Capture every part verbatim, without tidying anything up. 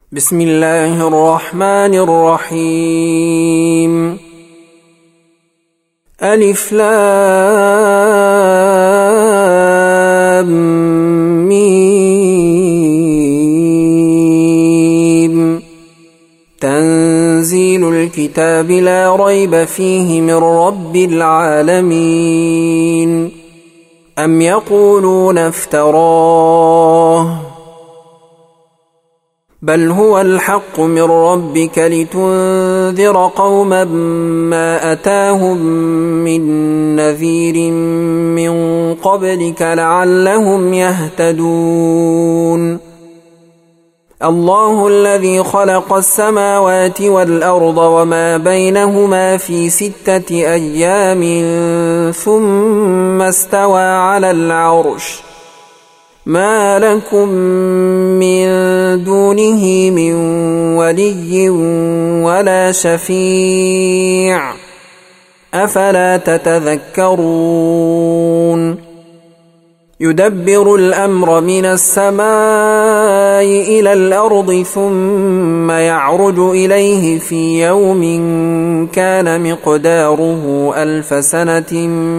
بسم الله الرحمن الرحيم. ألف لام ميم. تنزيل الكتاب لا ريب فيه من رب العالمين. أم يقولون افتراه بل هو الحق من ربك لتنذر قوما ما أتاهم من نذير من قبلك لعلهم يهتدون. الله الذي خلق السماوات والأرض وما بينهما في ستة أيام ثم استوى على العرش ما لكم من دونه من ولي ولا شفيع أفلا تتذكرون. يدبر الأمر من السماء إلى الأرض ثم يعرج إليه في يوم كان مقداره ألف سنة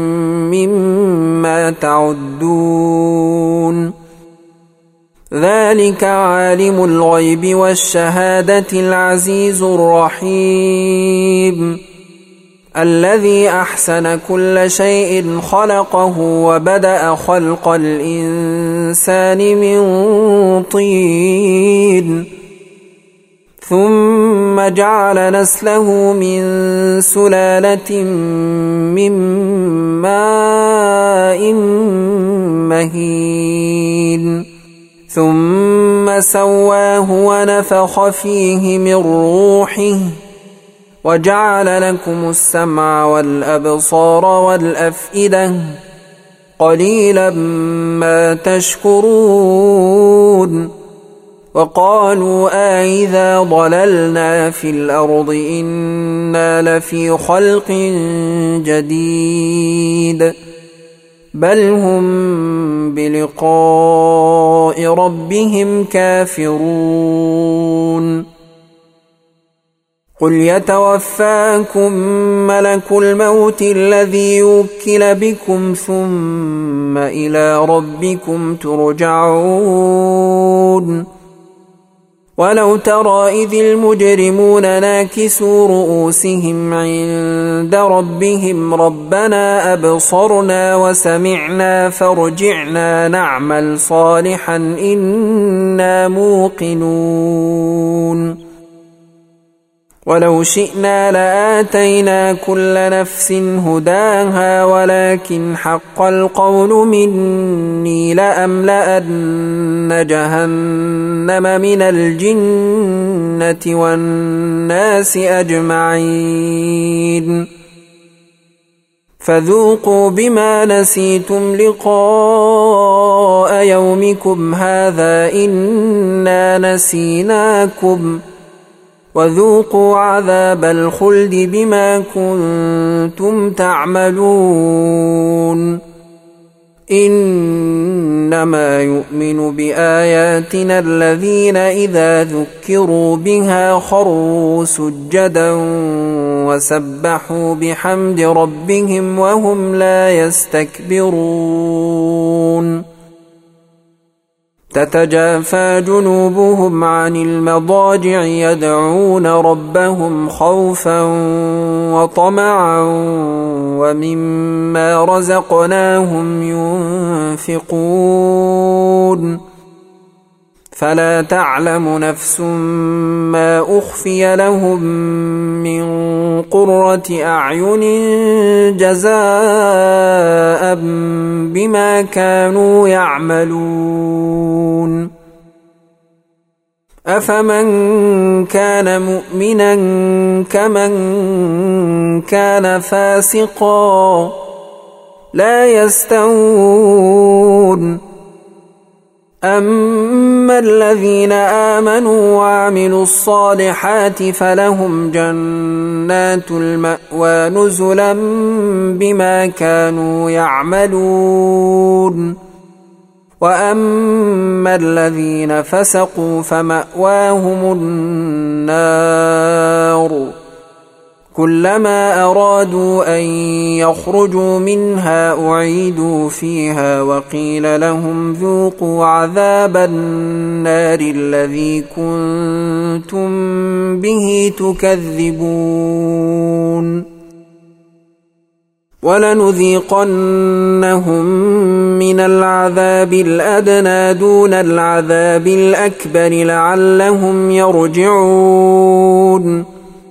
مما تعدون. ذلك عالم الغيب والشهادة العزيز الرحيم الذي أحسن كل شيء خلقه وبدأ خلق الإنسان من طين ثم جعل نسله من سلالة من ماء مهين ثم سواه ونفخ فيه من روحه وجعل لكم السمع والأبصار والأفئدة قليلا ما تشكرون. وقالوا أإذا ضللنا في الأرض إنا لفي خلق جديد بل هم بلقاء ربهم كافرون. قل يتوفاكم ملك الموت الذي يوكل بكم ثم إلى ربكم ترجعون. ولو ترى إذ المجرمون ناكسوا رؤوسهم عند ربهم ربنا أبصرنا وسمعنا فارجعنا نعمل صالحا إنا موقنون. ولو شئنا لآتينا كل نفس هداها ولكن حق القول مني لأملأن جهنم من الجنة والناس أجمعين. فذوقوا بما نسيتم لقاء يومكم هذا إنا نسيناكم وذوقوا عذاب الخلد بما كنتم تعملون. إنما يؤمن بآياتنا الذين إذا ذكروا بها خروا سجدا وسبحوا بحمد ربهم وهم لا يستكبرون. تتجافى جنوبهم عن المضاجع يدعون ربهم خوفا وطمعا ومما رزقناهم ينفقون. فلا تعلم نفس ما أخفي لهم من قرة أعين جزاء بما كانوا يعملون. أفمن كان مؤمنا كمن كان فاسقا لا يستوون. أما الذين آمنوا وعملوا الصالحات فلهم جنات المأوى نزلا بما كانوا يعملون. وأما الذين فسقوا فمأواهم النار كلما أرادوا أن يخرجوا منها أعيدوا فيها وقيل لهم ذوقوا عذاب النار الذي كنتم به تكذبون ولنذيقنهم من العذاب الأدنى دون العذاب الأكبر لعلهم يرجعون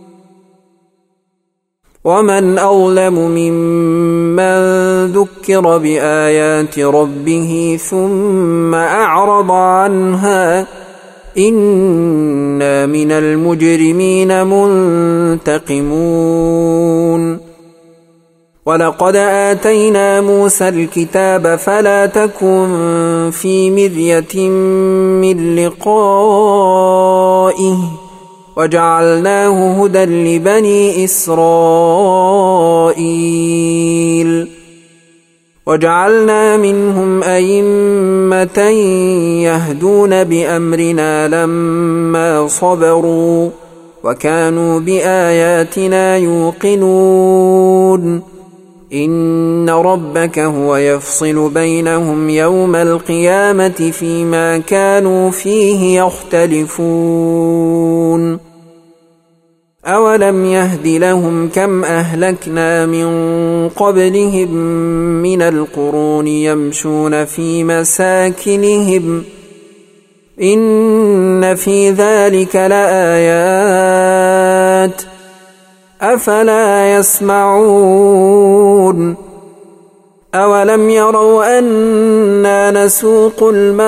ومن أظلم ممن ذكر بآيات ربه ثم أعرض عنها إنا من المجرمين منتقمون ولقد آتينا موسى الكتاب فلا تكن في مرية من لقائه وجعلناه هدى لبني إسرائيل وجعلنا منهم أئمة يهدون بأمرنا لما صبروا وكانوا بآياتنا يوقنون إن ربك هو يفصل بينهم يوم القيامة فيما كانوا فيه يختلفون أولم يهد لهم كم أهلكنا من قبلهم من القرون يمشون في مساكنهم إن في ذلك لآيات أفلا يسمعون أولم يروا أنا نسوق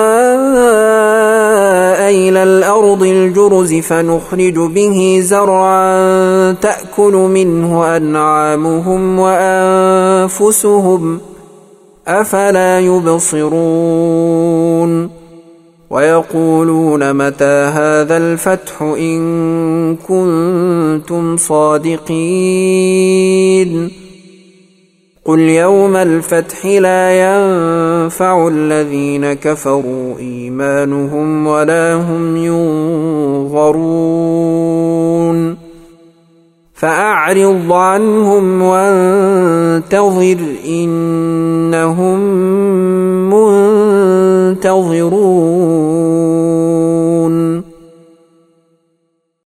الماء إلى الأرض الجرز فنخرج به زرعا تأكل منه أنعامهم وأنفسهم أفلا يبصرون ويقولون متى هذا الفتح إن كنتم صادقين قل يوم الفتح لا ينفع الذين كفروا إيمانهم ولا هم ينظرون فأعرض عنهم وانتظر إنهم منتظرون